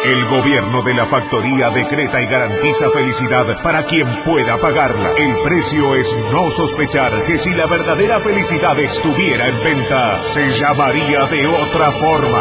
El gobierno de la factoría decreta y garantiza felicidad para quien pueda pagarla. El precio es no sospechar que si la verdadera felicidad estuviera en venta, se llamaría de otra forma.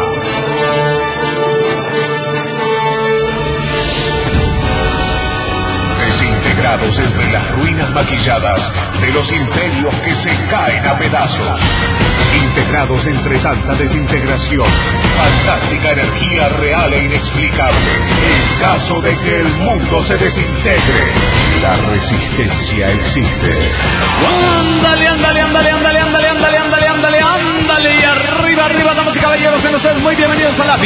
Desintegrados entre las ruinas maquilladas de los imperios que se caen a pedazos. Integrados entre tanta desintegración, fantástica energía real e inexplicable. En caso de que el mundo se desintegre, la resistencia existe. Ándale, ándale, ándale, ándale, ándale, ándale, ándale, ándale, ándale. Y arriba, arriba, damas y caballeros, sean ustedes muy bienvenidos a la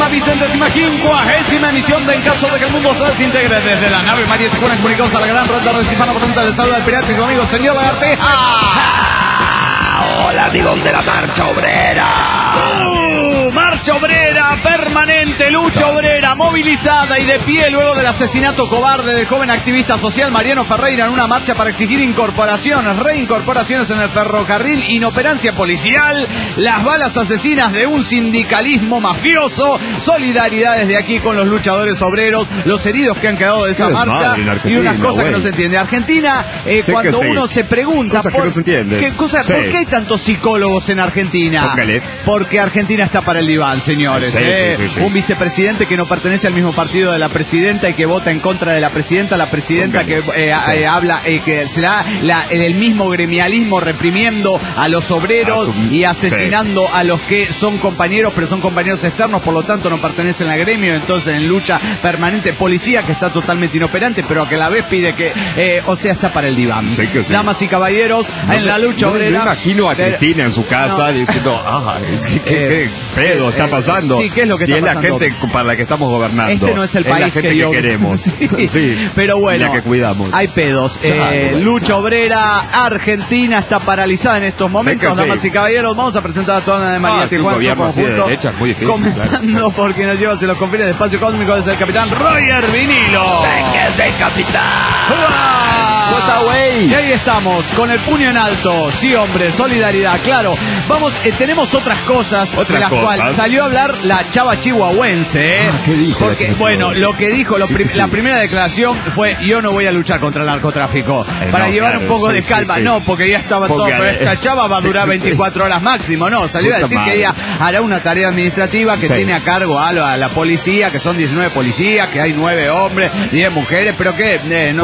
25ª emisión de En caso de que el mundo se desintegre, desde la nave María Tijuana, comunicados a la gran red de Recife, potente del estado del pirata y su amigo señor Lagarteja. Hola, amigos de la Marcha Obrera. Marcha obrera permanente, lucha obrera movilizada y de pie luego del asesinato cobarde del joven activista social Mariano Ferreira en una marcha para exigir incorporaciones, reincorporaciones en el ferrocarril, inoperancia policial, las balas asesinas de un sindicalismo mafioso, solidaridad desde aquí con los luchadores obreros, los heridos que han quedado de esa marcha y unas cosas que no se entiende. Argentina, cuando uno se pregunta cosas que no se entiende. ¿por qué hay tantos psicólogos en Argentina? Póngale. Porque Argentina está para el diván, señores. Sí. Un vicepresidente que no pertenece al mismo partido de la presidenta y que vota en contra de la presidenta que habla, que se da el mismo gremialismo reprimiendo a los obreros y asesinando a los que son compañeros, pero son compañeros externos, por lo tanto no pertenecen al gremio, entonces en lucha permanente. Policía que está totalmente inoperante, pero que a la vez pide que, está para el diván. Sí. Damas y caballeros, en la lucha obrera. Me imagino a Cristina en su casa diciendo, ¿qué pedo está pasando? Sí, ¿qué es lo que está pasando? Si es la gente para la que estamos gobernando. Este no es el país la gente que queremos. Sí. Pero bueno, la que cuidamos. Hay pedos. Lucha obrera argentina está paralizada en estos momentos. Damas y caballeros, vamos a presentar a toda la de María Tijuana en su conjunto. De derecha, es muy difícil, comenzando porque nos lleva hacia los confines de espacio cósmico desde el capitán Roger Vinilo. ¡Sé capitán! Y ahí estamos, con el puño en alto. Sí, hombre, solidaridad, claro. Vamos, tenemos otras cosas de las cuales salió a hablar la chava chihuahuense. ¿Qué dijo? Porque, lo que dijo, la primera declaración fue: yo no voy a luchar contra el narcotráfico. Para llevar un poco de calma. No, porque ya estaba todo, pero esta chava va a durar 24 horas máximo. No, salió a decir que ella hará una tarea administrativa que tiene a cargo a la policía, que son 19 policías, que hay 9 hombres, 10 mujeres, pero que,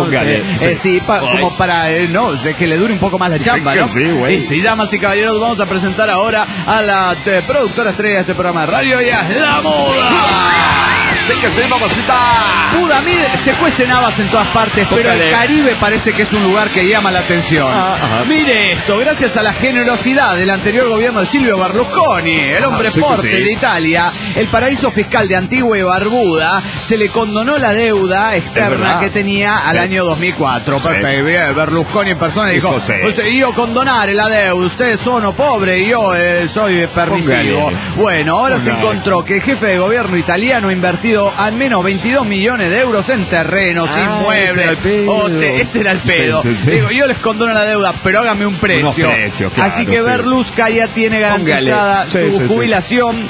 como para, que le dure un poco más la chamba, ¿no? Sí, damas y caballeros, vamos a presentar ahora a la productora estrella de este programa de radio, y es la Muda. Mamacita. Muda, mire, se cuecen habas en todas partes, pero el Caribe parece que es un lugar que llama la atención. Mire esto, gracias a la generosidad del anterior gobierno de Silvio Berlusconi, el hombre fuerte de Italia, el paraíso fiscal de Antigua y Barbuda, se le condonó la deuda externa que tenía al año 2004. Perfecto, Berlusconi en persona dijo, io condonare la deuda, ustedes son pobres y yo soy permisivo. Bueno, ahora se encontró que el jefe de gobierno italiano ha invertido al menos 22 millones de euros en terrenos, inmuebles. Ese era el pedo. Digo, yo les condono la deuda, pero hágame un precio. Claro, así que Berlusca ya tiene garantizada su jubilación.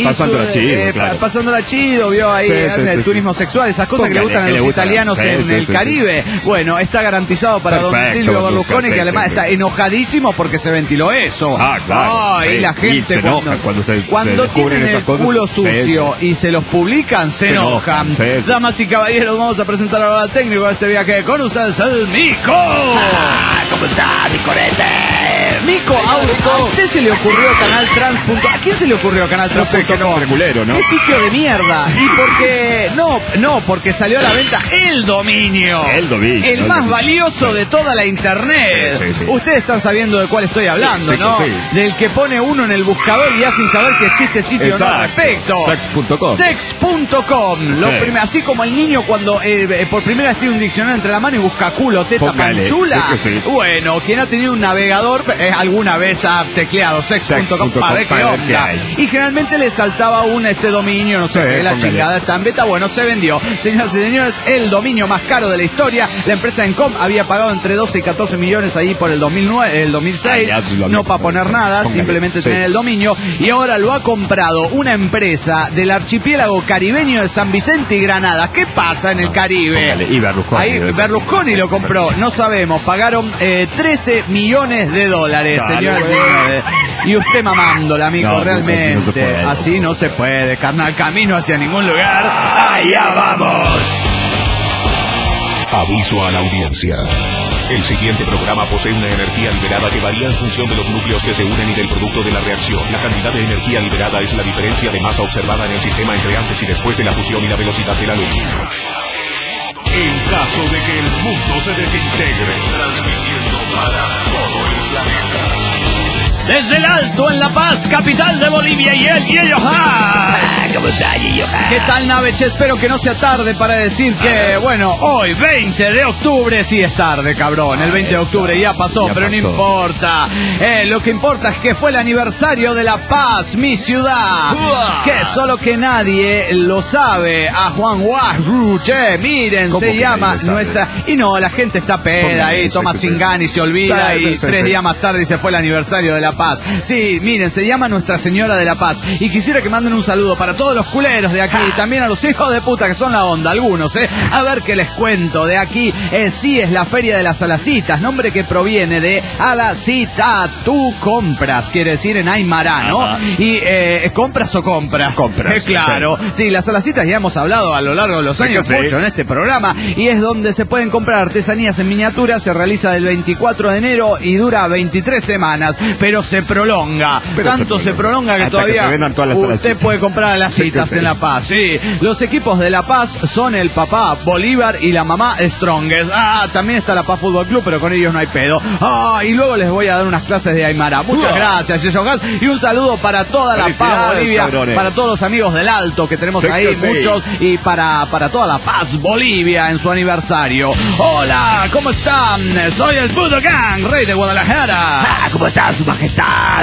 Pasándola chido, vio ahí el turismo sexual, esas cosas que le gustan a los italianos en el Caribe. Bueno, está garantizado para don Silvio Berlusconi, que además está enojadísimo porque se ventiló eso. Y la gente se enoja cuando tienen el culo sucio y se los publican, se enojan. Damas y caballeros, vamos a presentar ahora al técnico de este viaje. Con ustedes, el Mico. ¿Cómo está, mi corete? Mico, ¿a usted se le ocurrió Canal Trans? ¿A quién se le ocurrió Canal Trans? No sé, qué nombre culero, ¿no? ¿Qué sitio de mierda? Y porque... porque salió a la venta el dominio. El más valioso de toda la internet. Ustedes están sabiendo de cuál estoy hablando, ¿no? Del que pone uno en el buscador y ya sin saber si existe sitio o no al respecto. Sex.com. Así como el niño cuando por primera vez tiene un diccionario entre la mano y busca culo, teta, panchula. Bueno, quien ha tenido un navegador es alguna vez ha tecleado sex.com para ver qué onda. Y generalmente le saltaba un dominio, no sé qué, la chingada está en beta. Bueno, se vendió. Señoras y señores, el dominio más caro de la historia. La empresa Encom había pagado entre 12 y 14 millones ahí por el 2006. No para poner nada, simplemente tener el dominio. Y ahora lo ha comprado una empresa del archipiélago caribeño de San Vicente y Granada. ¿Qué pasa en el Caribe? Y Berlusconi. Ahí Berlusconi lo compró. No sabemos. Pagaron 13 millones de dólares, señoras y señores. Y usted mamándola, amigo, realmente. Así no se puede, carnal. Camino hacia ningún lugar. ¡Allá vamos! Aviso a la audiencia. El siguiente programa posee una energía liberada que varía en función de los núcleos que se unen y del producto de la reacción. La cantidad de energía liberada es la diferencia de masa observada en el sistema entre antes y después de la fusión y la velocidad de la luz. En caso de que el mundo se desintegre, transmitiendo para todo el planeta. Desde el Alto, en La Paz, capital de Bolivia, y el Yeyoha. ¿Cómo está, Yeyoha? ¿Qué tal, Naveche? Espero que no sea tarde para decir que, bueno, hoy, 20 de octubre, sí es tarde, cabrón. El 20 de octubre ya pasó, pero no importa. Lo que importa es que fue el aniversario de La Paz, mi ciudad. Que solo que nadie lo sabe. A Juan Guarru, che, miren, se llama nuestra... Y no, la gente está peda ahí, toma Singán y se olvida, y 3 días más tarde se fue el aniversario de La Paz. Sí, miren, se llama Nuestra Señora de la Paz. Y quisiera que manden un saludo para todos los culeros de aquí, y también a los hijos de puta que son la onda, algunos, A ver qué les cuento de aquí. Sí, es la Feria de las Alacitas, nombre que proviene de Alacita, tú compras, quiere decir en Aymara, ¿no? Y, ¿compras o compras? Compras. Claro. Sí, las Alacitas ya hemos hablado a lo largo de los años mucho en este programa, y es donde se pueden comprar artesanías en miniatura. Se realiza del 24 de enero y dura 23 semanas, pero se prolonga. Tanto se prolonga que todavía usted puede comprar las citas en La Paz. Sí, los equipos de La Paz son el papá Bolívar y la mamá Strongest. También está La Paz Fútbol Club, pero con ellos no hay pedo. Y luego les voy a dar unas clases de Aymara. Muchas gracias, Yeyoha. Y un saludo para toda La Paz, Bolivia, cabrones. Para todos los amigos del Alto que tenemos ahí, muchos, y para toda La Paz, Bolivia, en su aniversario. Hola, ¿cómo están? Soy el Budokan, rey de Guadalajara. ¿Cómo está, su majestad?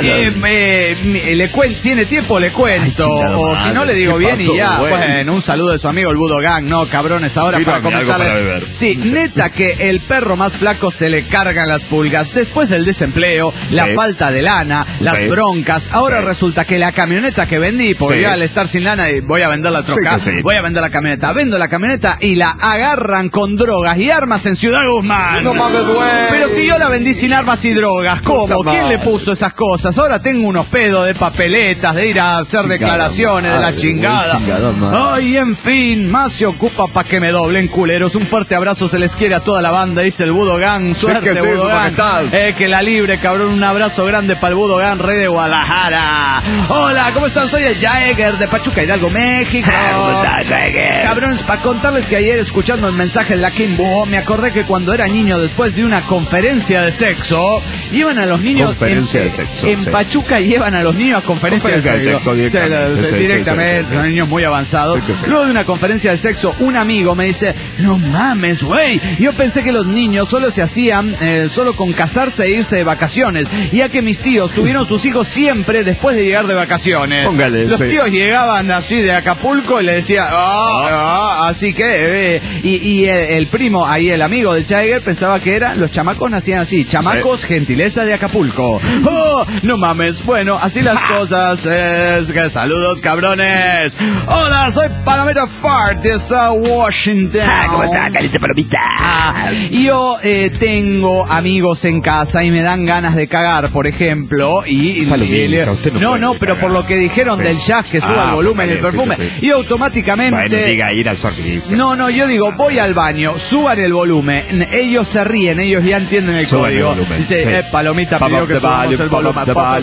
¿Tiene tiempo? Le cuento. O si no, le digo bien pasó, y ya. Bueno, un saludo de su amigo el Budokan. No, cabrones, ahora para comentarle. Sí, neta que el perro más flaco se le cargan las pulgas. Después del desempleo, la falta de lana, las broncas. Ahora resulta que la camioneta que vendí, porque yo al estar sin lana y voy a vender la troca, voy a vender la camioneta. Vendo la camioneta y la agarran con drogas y armas en Ciudad Guzmán. No mames, güey. Pero si yo la vendí sin armas y drogas, ¿cómo? ¿Quién le puso esas cosas? Ahora tengo unos pedos de papeletas, de ir a hacer declaraciones, de la chingada. Ay, en fin, más se ocupa para que me doblen, culeros. Un fuerte abrazo se les quiere a toda la banda, dice el Budokan. Suerte, Budokan. Que la libre, cabrón. Un abrazo grande para el Budokan, rey de Guadalajara. Hola, ¿cómo están? Soy el Jaeger de Pachuca, Hidalgo, México. ¿Cómo estás, Jaeger? Cabrones, para contarles que ayer, escuchando el mensaje de la Kimbo, me acordé que cuando era niño, después de una conferencia de sexo, iban a los niños en Pachuca, llevan a los niños a conferencias de sexo directamente, son niños muy avanzados. Luego de una conferencia de sexo, un amigo me dice: no mames, güey, yo pensé que los niños solo se hacían solo con casarse e irse de vacaciones, ya que mis tíos tuvieron sus hijos siempre después de llegar de vacaciones. Los tíos llegaban así de Acapulco y le decía así que y el primo ahí, el amigo del Jaeger, pensaba que eran los chamacos, nacían así, chamacos gentileza de Acapulco. No mames. Bueno, así las cosas. Saludos, cabrones. Hola, soy Palomita Fart de South Washington. ¿Cómo está, carita Palomita? Yo tengo amigos en casa y me dan ganas de cagar, por ejemplo. Palomita, usted no, pero por lo que dijeron del jazz, que suba el volumen del perfume. Y automáticamente... Bueno, diga ir al sorteo. No, yo digo, voy al baño, suban el volumen. Ellos se ríen, ellos ya entienden el código. Dice, Palomita pidió que subamos el volumen.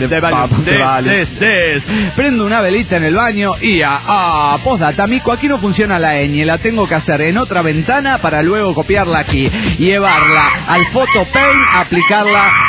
Prendo una velita en el baño y postdata, mico, aquí no funciona la ñ, la tengo que hacer en otra ventana para luego copiarla aquí, llevarla al PhotoPaint, aplicarla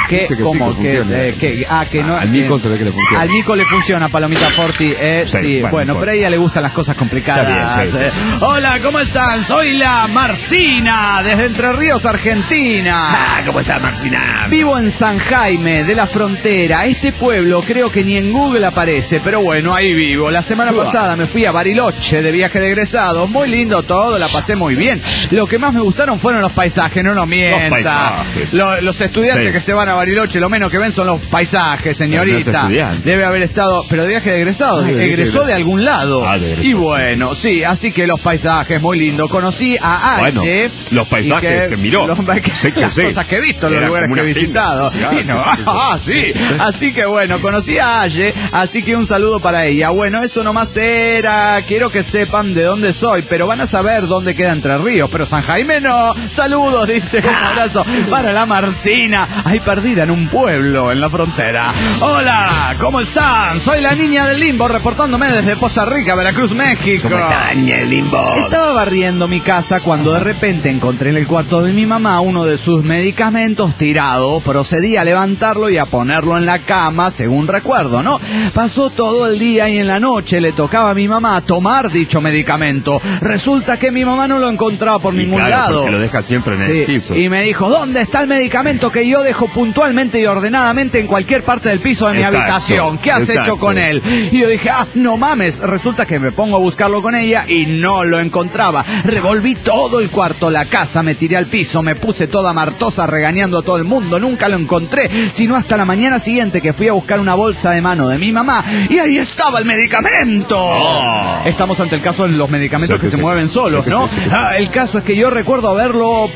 que Dice que como sí, que funciona. que no. Al Nico se ve que le funciona. Al Nico le funciona, Palomita Forti. Sí, bueno, pero a ella le gustan las cosas complicadas. Está bien, sí. Hola, ¿cómo están? Soy la Marcina, desde Entre Ríos, Argentina. ¿Cómo está, Marcina? Vivo en San Jaime, de la Frontera. Este pueblo creo que ni en Google aparece, pero bueno, ahí vivo. La semana pasada me fui a Bariloche de viaje de egresados. Muy lindo todo, la pasé muy bien. Lo que más me gustaron fueron los paisajes, no nos mienta. Los paisajes. Los estudiantes que se van a Bariloche, lo menos que ven son los paisajes, señorita. Debe haber estado, pero de viaje de egresados, egresó de algún lado. Y bueno, sí, así que los paisajes, muy lindo. Conocí a Aye. Bueno, los paisajes que miró. Las cosas que he visto en los lugares que he visitado. Sí. Así que bueno, conocí a Aye, así que un saludo para ella. Bueno, eso nomás era. Quiero que sepan de dónde soy, pero van a saber dónde queda Entre Ríos. Pero San Jaime no. Saludos, dice. Un abrazo para la Marcina. Ahí perdida en un pueblo en la frontera. Hola, ¿cómo están? Soy la niña del Limbo, reportándome desde Poza Rica, Veracruz, México. ¿Cómo está, niña del Limbo? Estaba barriendo mi casa cuando de repente encontré en el cuarto de mi mamá uno de sus medicamentos tirado. Procedí a levantarlo y a ponerlo en la cama, según recuerdo, ¿no? Pasó todo el día y en la noche le tocaba a mi mamá tomar dicho medicamento. Resulta que mi mamá no lo encontraba por ningún lado. Porque lo deja siempre en el piso. Y me dijo, ¿dónde está el medicamento que yo dejo puntualmente y ordenadamente en cualquier parte del piso de mi habitación? ¿Qué has hecho con él? Y yo dije, no mames. Resulta que me pongo a buscarlo con ella y no lo encontraba. Revolví todo el cuarto, la casa, me tiré al piso, me puse toda martosa regañando a todo el mundo. Nunca lo encontré, sino hasta la mañana siguiente que fui a buscar una bolsa de mano de mi mamá y ahí estaba el medicamento. Estamos ante el caso de los medicamentos que se mueven solos, ¿no? El caso es que yo recuerdo haberlo,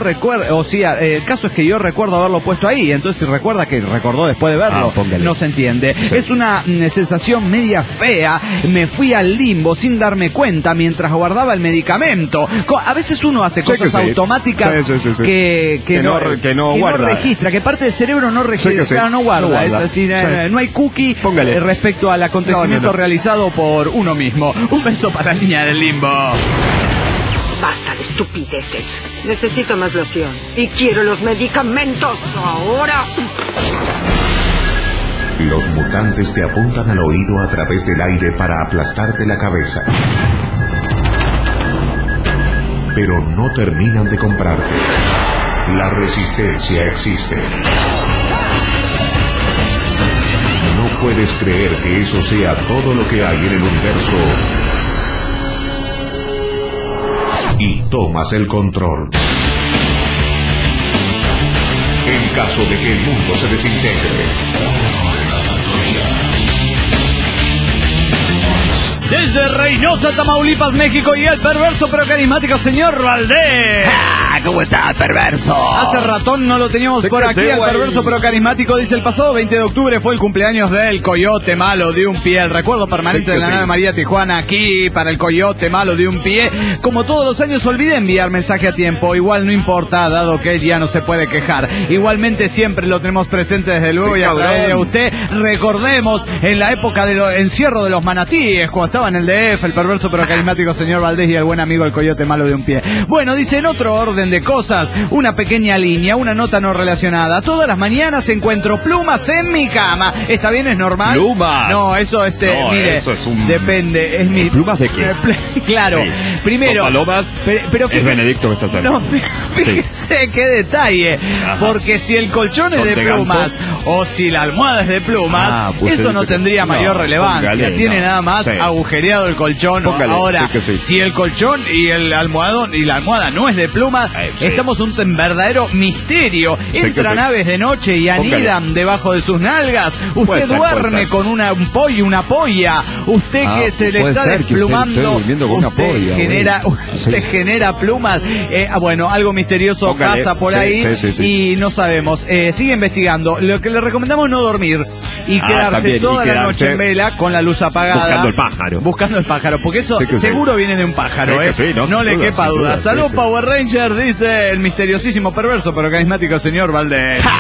el caso es que yo recuerdo haberlo puesto ahí. Entonces si recuerda que recordó después de verlo, no se entiende. Es una sensación media fea. Me fui al limbo sin darme cuenta mientras guardaba el medicamento. A veces uno hace cosas automáticas que no registra, que parte del cerebro no registra, no guarda. Es decir, no hay cookie respecto al acontecimiento realizado por uno mismo. Un beso para la niña del Limbo. Basta de estupideces. Necesito más loción. Y quiero los medicamentos ahora. Los mutantes te apuntan al oído a través del aire para aplastarte la cabeza. Pero no terminan de comprarte. La resistencia existe. No puedes creer que eso sea todo lo que hay en el universo. Y tomas el control. En caso de que el mundo se desintegre. Desde Reynosa, Tamaulipas, México, y el perverso pero carismático señor Valdés. ¿Cómo está, perverso? Hace ratón no lo teníamos por aquí, el perverso pero carismático. Dice, el pasado 20 de octubre fue el cumpleaños del Coyote Malo de un Pie. El recuerdo permanente de la nave María Tijuana aquí para el Coyote Malo de un Pie. Como todos los años olvidé enviar mensaje a tiempo. Igual no importa, dado que él ya no se puede quejar. Igualmente siempre lo tenemos presente desde luego y a través de usted. Recordemos en la época del encierro de los manatíes, cuando estaba en el DF, el perverso pero carismático señor Valdés y el buen amigo el Coyote Malo de un Pie. Bueno, dice, en otro orden de cosas, una pequeña línea, una nota no relacionada. Todas las mañanas encuentro plumas en mi cama. ¿Está bien? ¿Es normal? ¿Plumas? No, eso no, mire, eso es un... depende. Es mi... ¿Plumas de qué? Claro, sí. Primero... ¿Son palomas? Pero es Benedicto que está cerca. No, fíjese qué detalle. Ajá. Porque si el colchón es de plumas o si la almohada es de plumas, pues eso no tendría mayor relevancia. Tiene nada más agujereado el colchón. Ahora, si el colchón y el almohadón y la almohada no es de plumas, estamos en un verdadero misterio. Entran aves de noche y anidan debajo de sus nalgas. Usted duerme con una polla. Usted que se le está desplumando. Usted genera plumas. Bueno, algo misterioso pasa por ahí y no sabemos. Sigue investigando. Lo que le recomendamos es no dormir y quedarse toda la noche en vela con la luz apagada. Buscando el pájaro. Porque eso seguro viene de un pájaro. No le quepa duda. Salud, Power Ranger, dice el misteriosísimo perverso pero carismático señor Valdés.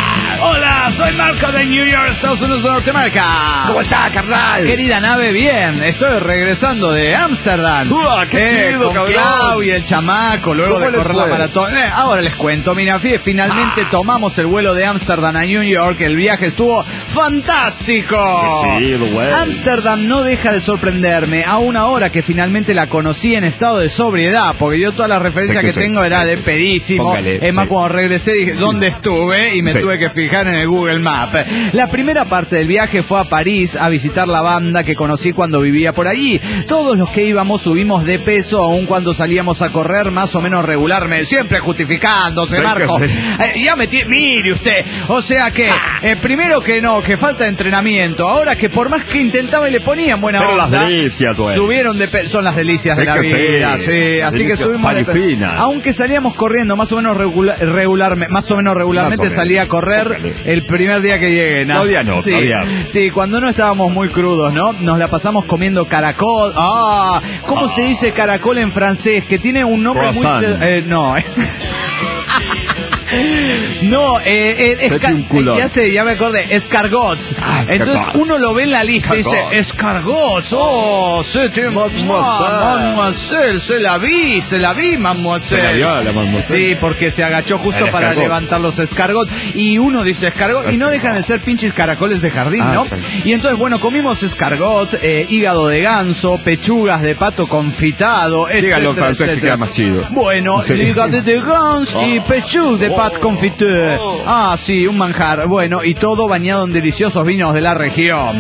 Hola, soy Marco de New York, Estados Unidos de Norteamérica. ¿Cómo está, carnal? Querida nave, bien. Estoy regresando de Ámsterdam. ¡Qué chido, con cabrón! Clau y el chamaco, luego de ¿Cómo les correr la fue? maratón. Ahora les cuento, mira, finalmente tomamos el vuelo de Ámsterdam a New York. El viaje estuvo fantástico. Qué chido, güey. Ámsterdam no deja de sorprenderme, aún ahora que finalmente la conocí en estado de sobriedad, porque yo toda la referencia que tengo era de pedísimo. Póngale, Es más, sí. cuando regresé dije, ¿dónde estuve? Y me Sí. tuve que fijar en el Google Maps. La primera parte del viaje fue a París a visitar la banda que conocí cuando vivía por allí. Todos los que íbamos subimos de peso, aun cuando salíamos a correr más o menos regularmente, siempre justificándose, Sí, Marco. que sí. Mire usted, o sea que, primero que no, que falta de entrenamiento, ahora que por más que intentaba y le ponían buena Pero las onda, delicias, güey. subieron de peso, son las delicias Sí de la que sí. vida, sí, así que Delicias subimos de peso. parisinas. Aunque salíamos corriendo más o menos regularmente, Más o salí a menos. correr Póngale. el primer día que llegué. Todavía no, sí, todavía. sí, cuando no estábamos muy crudos, ¿no? Nos la pasamos comiendo caracol. ¿Cómo se dice caracol en francés? Que tiene un nombre Croissant. no. No, ya me acordé, escargots. Escargots. Entonces uno lo ve en la lista y dice, Escargots. escargots, mademoiselle, se la vi, mademoiselle. Se la vio la mademoiselle. Sí, porque se agachó justo El para escargot. levantar los escargots. Y uno dice escargot, y no dejan de ser pinches caracoles de jardín, ¿no? Sí. Y entonces, bueno, comimos escargots, hígado de ganso, pechugas de pato confitado, Dígalo en etcétera, francés que etcétera. queda más chido. Bueno, Sí. hígado de ganso y pechugas de pato confiture. Sí, un manjar. Bueno, y todo bañado en deliciosos vinos de la región.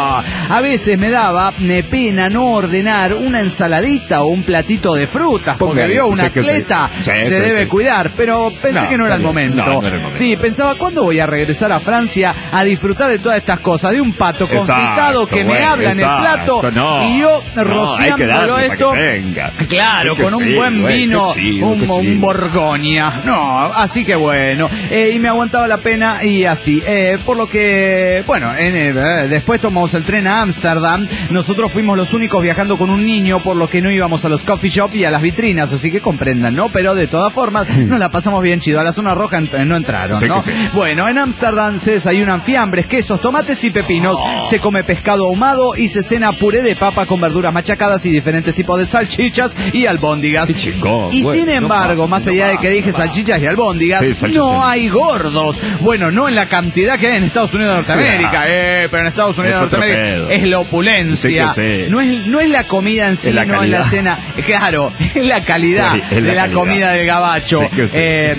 A veces me daba pena no ordenar una ensaladita o un platito de frutas, porque Póngale, vio, un sí que sí. atleta Sí, se sí, debe sí. cuidar, pero pensé No, que no era el está bien. momento. No era el momento. Sí, pensaba, ¿cuándo voy a regresar a Francia a disfrutar de todas estas cosas? De un pato confitado que me güey, habla en el plato no. y yo No, hay que rociándolo darle para esto. que venga. Claro, Que con un sí, buen güey, vino, qué chido, un qué chido. Borgoña. No, así que bueno. Y me aguantaba la pena y así. Por lo que, bueno, después tomamos el tren a Ámsterdam. Nosotros fuimos los únicos viajando con un niño, por lo que no íbamos a los coffee shop y a las vitrinas, así que comprendan, ¿no? Pero de todas formas, nos la pasamos bien chido. A la zona roja no entraron, Sí, ¿no? que sí. Bueno, en Ámsterdam se desayunan fiambres, quesos, tomates y pepinos. Se come pescado ahumado y se cena puré de papa con verduras machacadas y diferentes tipos de salchichas y albóndigas. Qué chingón, Y güey. sin embargo, No más va, allá no de que va, dije no va. salchichas y albóndigas, Sí, salchichas. no hay gordos. Bueno, no en la cantidad que hay en Estados Unidos de Norteamérica, pero en Estados Unidos de Es otro Norteamérica pedo. es la opulencia. Sí que sí. No es la comida en sí, Es la no es la calidad. cena. Claro, es la calidad Sí, es la de la calidad. comida del gabacho. Sí que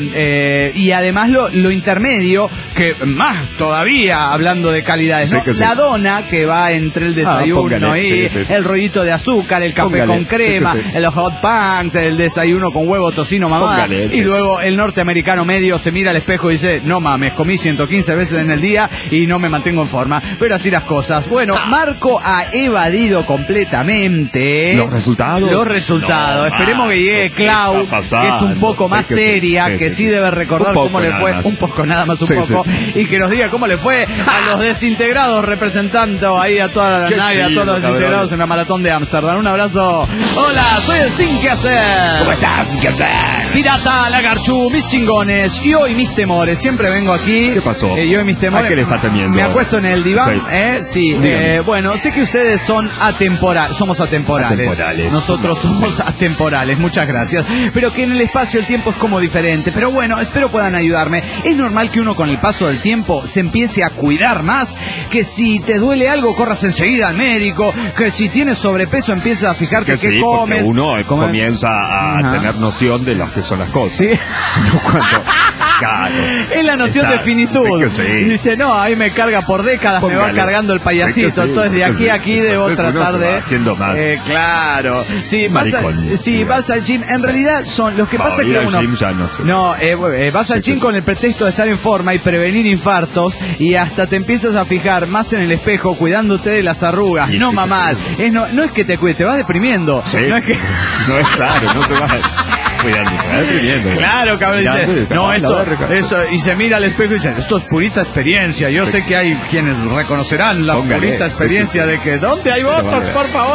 sí. Y además lo intermedio, que más todavía hablando de calidades, Sí ¿no? que sí. La dona que va entre el desayuno póngale, y sí, sí, sí. el rollito de azúcar, el café Póngale, con crema, sí que sí. el hot pants, el desayuno con huevo, tocino, mamá. Póngale, Y sí. luego el norteamericano medio se mira al espejo y dice, no mames, comí 115 veces en el día y no me mantengo en forma. Pero así las cosas. Bueno, Marco ha evadido completamente ¿Los resultados? Los resultados. No, Esperemos que llegue ¿qué Clau, está pasando? que es un poco Sí más que sí, seria, sí, que sí, sí sí. debe recordar Un poco cómo le nada fue, más. un poco nada más, un Sí, poco, sí, y que nos diga cómo le fue a los desintegrados, representando ahí a toda la Qué nave, a todos los chido, desintegrados cabrón. en la maratón de Ámsterdam. Un abrazo. Hola, soy el Sin Que Hacer. ¿Cómo estás? ¿Qué hacer? Pirata, Lagarchu, mis chingones y hoy mis temores. Siempre vengo aquí. ¿Qué pasó? Y hoy mis temores. ¿A qué le está temiendo? Me acuesto en el diván. Sí. Dígame. Bueno, sé que ustedes son atemporales. Somos atemporales. Atemporales. Nosotros somos atemporales. Muchas gracias. Pero que en el espacio el tiempo es como diferente. Pero bueno, espero puedan ayudarme. Es normal que uno con el paso del tiempo se empiece a cuidar más. Que si te duele algo, corras enseguida al médico. Que si tienes sobrepeso, empieces a fijarte Que qué sí, comes. porque uno Comer. comienza a Ajá. tener noción de lo que son las cosas. Sí. Cuando, claro. Es la noción Está- de finitud. sí que sí. Dice, no, ahí me carga por décadas, me va Póngale. cargando el payasito. Sí que sí, Entonces de sí que aquí sí. a aquí debo Entonces uno tratar se va de... haciendo más. Claro. Sí, Maricón. vas al gym. En realidad son los que No, pasa ir que al uno... gym ya no sé. No, vas al Sí, gym sí, con sí. el pretexto de estar en forma y prevenir infartos y hasta te empiezas a fijar más en el espejo cuidándote de las arrugas. Y No, sí que mamá. sí. No es que te cuides, te vas deprimiendo. Sí. No es que... No es claro, no se va. cuidando, se va deprimiendo. Claro, cabrón, dice, no, eso, y se mira al espejo y dice, esto es purita experiencia. Yo sé que hay quienes reconocerán la purita experiencia de que, ¿dónde hay votos, por favor?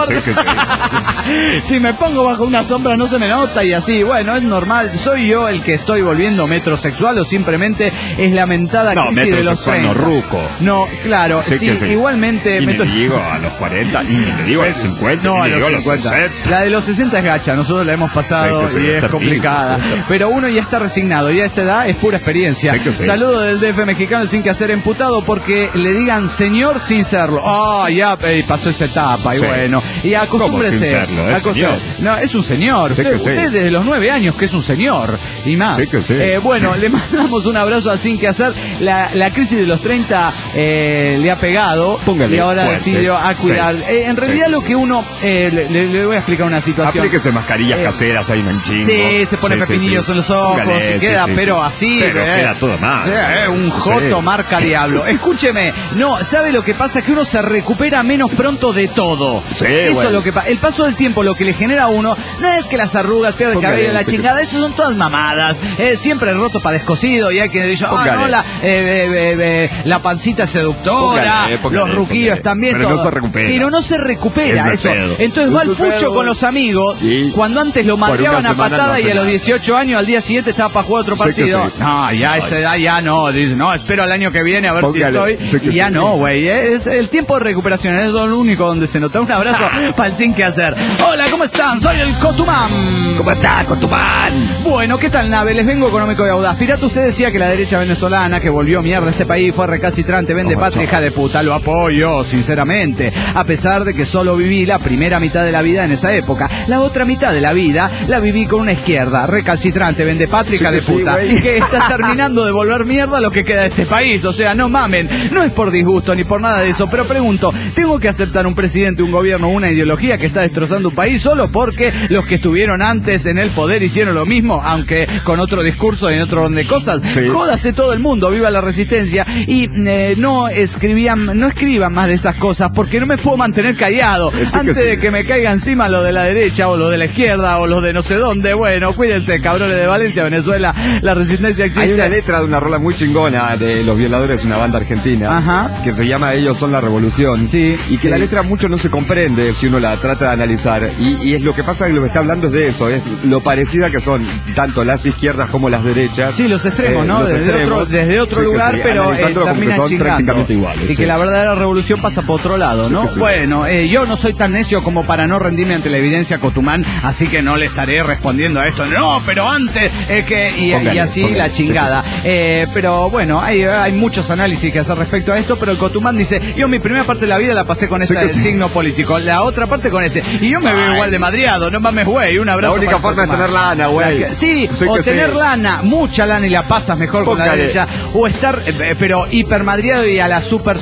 Si me pongo bajo una sombra no se me nota y así, bueno, es normal. ¿Soy yo el que estoy volviendo metrosexual o simplemente es lamentada crisis de los 30? No, ruco. No, claro, sí, igualmente... Y me digo a los 40, y me digo a los 50, no, y me digo a los 50. 60. La de los 60 es gacha, nosotros la hemos pasado y es complicada. Pero uno ya está resignado, y a esa edad es pura experiencia. Saludo del DF mexicano sin que hacer emputado porque le digan señor sin serlo. Ya pasó esa etapa, y bueno, y acostúmbrese. No, es un señor. Usted desde los 9 años que es un señor, y más. Bueno, le mandamos un abrazo a Sin Que Hacer. La crisis de los 30 le ha pegado. Póngale, y ahora decidió a cuidar. En realidad lo que uno... le voy a explicar una situación. Aplíquese mascarillas caseras, ahí un chingo. Sí, se pone pepinillos en los ojos, se queda, pero así. Pero queda todo mal. Un joto marca diablo. Escúcheme, no, ¿sabe lo que pasa? Que uno se recupera menos pronto de todo. Eso es lo que pasa. El paso del tiempo lo que le genera a uno no es que las arrugas, pierde el cabello, la chingada, eso son todas mamadas. Siempre roto para descosido y hay que decir, no, la pancita seductora, los ruquillos también. Pero no se recupera. Pero no se recupera eso. Entonces va al fucho con los amigos, cuando antes lo madreaban a patada y a los 18 años al día siguiente estaba para jugar otro partido. No, ya a esa edad ya no. Dice, no, espero al año que viene a ver si estoy. Y ya no, güey. Es el tiempo de recuperación, es lo único donde se nota. Un abrazo para el Sin Que Hacer. Hola, ¿cómo están? Soy el Cotumán. ¿Cómo está, Cotumán? Bueno, ¿qué tal, nave? Les vengo económico y audaz. Pirata, usted decía que la derecha venezolana que volvió mierda a este país fue recalcitrante, vende patria, hija de puta. Lo apoyo, sinceramente. A pesar de que solo viví la primera mitad de la vida en esa época. La otra mitad de la vida la viví con una izquierda recalcitrante, vende patria, hija de puta. Que está terminando de volver mierda lo que queda de este país. O sea, no mamen. No es por disgusto ni por nada de eso, pero pregunto, ¿tengo que aceptar un presidente, un gobierno, una ideología que está destrozando un país solo porque los que estuvieron antes en el poder hicieron lo mismo, aunque con otro discurso y en otro orden de cosas? Jódase todo el mundo, viva la resistencia y no escriban más de esas cosas porque no me puedo mantener callado antes de que me caiga encima lo de la derecha o lo de la izquierda o lo de no sé dónde. Bueno, cuídense, cabrones de Valencia, Venezuela, la resistencia existe. Hay una letra de una rola muy chingona de Los Violadores, una banda argentina, que se llama Ellos Son la Revolución, y que la letra mucho no se comprende si uno la trata de analizar, y es lo que pasa, que lo que está hablando es de eso, es lo parecida que son tanto las izquierdas como las derechas. Sí, los extremos, ¿no? Desde otro lugar, pero terminan chingando. Iguales, y que la verdadera revolución pasa por otro lado, ¿no? Bueno, yo no soy tan necio como para no rendirme ante la evidencia, Cotumán, así que no le estaré respondiendo a esto. No, pero antes y así la chingada. Pero bueno, hay muchos análisis que hacer respecto a esto, pero el Cotumán dice, yo mi primera parte de la vida la pasé con este signo político, la otra parte con este, y yo me veo igual de madriado, no mames, güey, un abrazo. La única forma es tener lana, güey. Sí, o tener lana, mucha lana y la pasas mejor con la derecha, o estar, pero hipermadriado y a la super,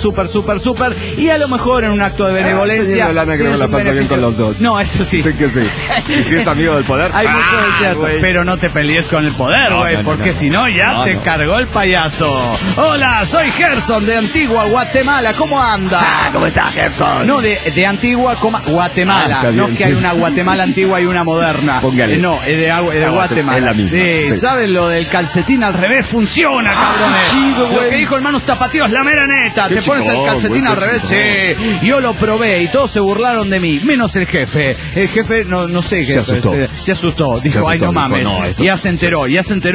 y a lo mejor en un acto de benevolencia. Lana creo que la pasa bien con los dos. No, eso sí. Sí que sí. Y si es amigo del poder. Hay mucho de cierto, pero no te pelees con el poder, güey, porque si no ya te cargó el payaso. Hola, soy Gerson de Antigua, Guatemala. ¿Cómo anda? ¿Cómo está, Gerson? No, de Antigua, Guatemala. No es que hay una Guatemala antigua y una moderna. No, es de Guatemala. Es la misma. Sí, ¿saben lo del calcetín al revés? Funciona, cabrones. Lo que dijo Hermanos Tapatíos, la mera neta. Te pones el calcetín al revés. Sí, yo lo probé y todos se burlaron de mí, menos el jefe. El jefe, no sé qué. Se asustó. Dijo, ay, no mames. Ya se enteró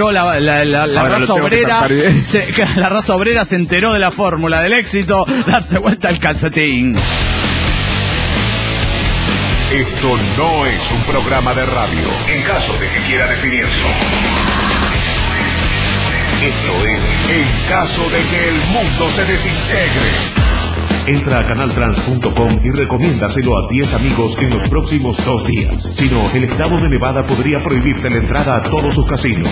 la raza obrera. La raza obrera se enteró de la fórmula del éxito, darse vuelta al calcetín. Esto no es un programa de radio, en caso de que quiera definirlo. Esto es en caso de que el mundo se desintegre. Entra a canaltrans.com y recomiéndaselo a 10 amigos en los próximos 2 días. Si no, el estado de Nevada podría prohibirte la entrada a todos sus casinos.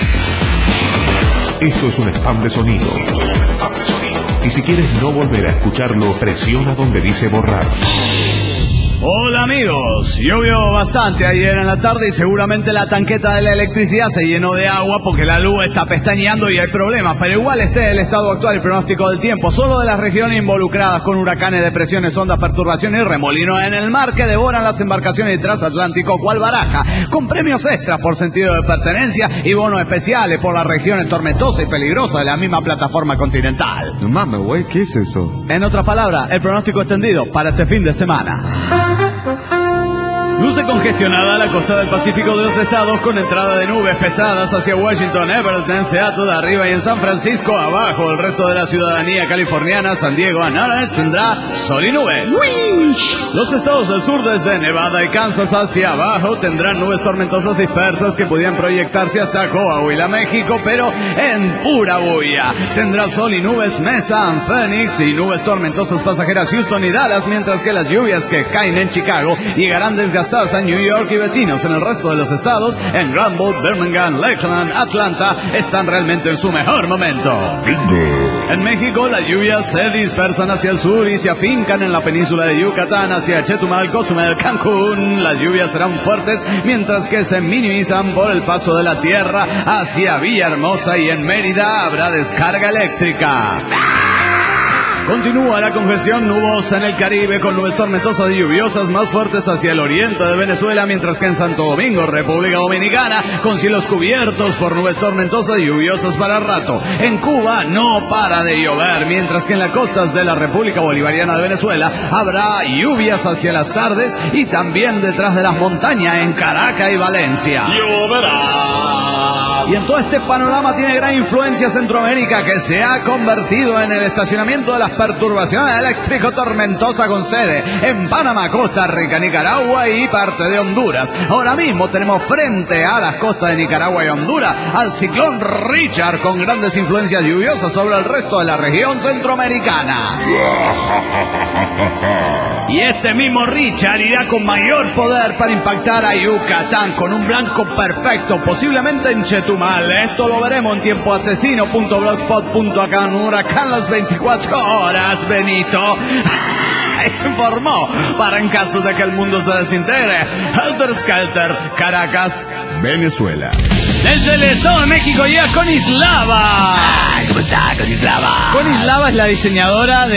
Esto es un spam de sonido. Y si quieres no volver a escucharlo, presiona donde dice borrar. Hola amigos, llovió bastante ayer en la tarde y seguramente la tanqueta de la electricidad se llenó de agua porque la luz está pestañeando y hay problemas, pero igual el estado actual y pronóstico del tiempo, solo de las regiones involucradas con huracanes, depresiones, ondas, perturbaciones y remolinos en el mar que devoran las embarcaciones transatlántico cual baraja, con premios extras por sentido de pertenencia y bonos especiales por las regiones tormentosas y peligrosas de la misma plataforma continental. No mames, güey, ¿qué es eso? En otras palabras, el pronóstico extendido para este fin de semana. Luce congestionada la costa del Pacífico de los estados con entrada de nubes pesadas hacia Washington, Everett, Seattle arriba y en San Francisco abajo. El resto de la ciudadanía californiana, San Diego, Anaheim tendrá sol y nubes. Los estados del sur desde Nevada y Kansas hacia abajo tendrán nubes tormentosas dispersas que podían proyectarse hasta Coahuila, México, pero en pura bulla. Tendrá sol y nubes Mesa, Phoenix y nubes tormentosas pasajeras Houston y Dallas, mientras que las lluvias que caen en Chicago llegarán desgastadas a New York y vecinos. En el resto de los estados, en Granville, Birmingham, Lakeland, Atlanta, están realmente en su mejor momento. En México, las lluvias se dispersan hacia el sur y se afincan en la península de Yucatán, hacia Chetumal, Cozumel, Cancún. Las lluvias serán fuertes, mientras que se minimizan por el paso de la tierra hacia Villahermosa y en Mérida habrá descarga eléctrica. Continúa la congestión nubosa en el Caribe con nubes tormentosas y lluviosas más fuertes hacia el oriente de Venezuela, mientras que en Santo Domingo, República Dominicana, con cielos cubiertos por nubes tormentosas y lluviosas para rato. En Cuba no para de llover, mientras que en las costas de la República Bolivariana de Venezuela habrá lluvias hacia las tardes y también detrás de las montañas en Caracas y Valencia. Lloverá. Y en todo este panorama tiene gran influencia Centroamérica, que se ha convertido en el estacionamiento de las perturbaciones eléctrico-tormentosas con sede en Panamá, Costa Rica, Nicaragua y parte de Honduras. Ahora mismo tenemos frente a las costas de Nicaragua y Honduras al ciclón Richard, con grandes influencias lluviosas sobre el resto de la región centroamericana. Y este mismo Richard irá con mayor poder para impactar a Yucatán con un blanco perfecto, posiblemente en Chetumal. Esto lo veremos en tiempo asesino.blogspot.com. Huracán las 24 horas, Benito informó, para en caso de que el mundo se desintegre. Helter Skelter, Caracas, Venezuela. Desde el Estado de México llega Conislava. ¿Cómo está, Conislava? Conislava es la diseñadora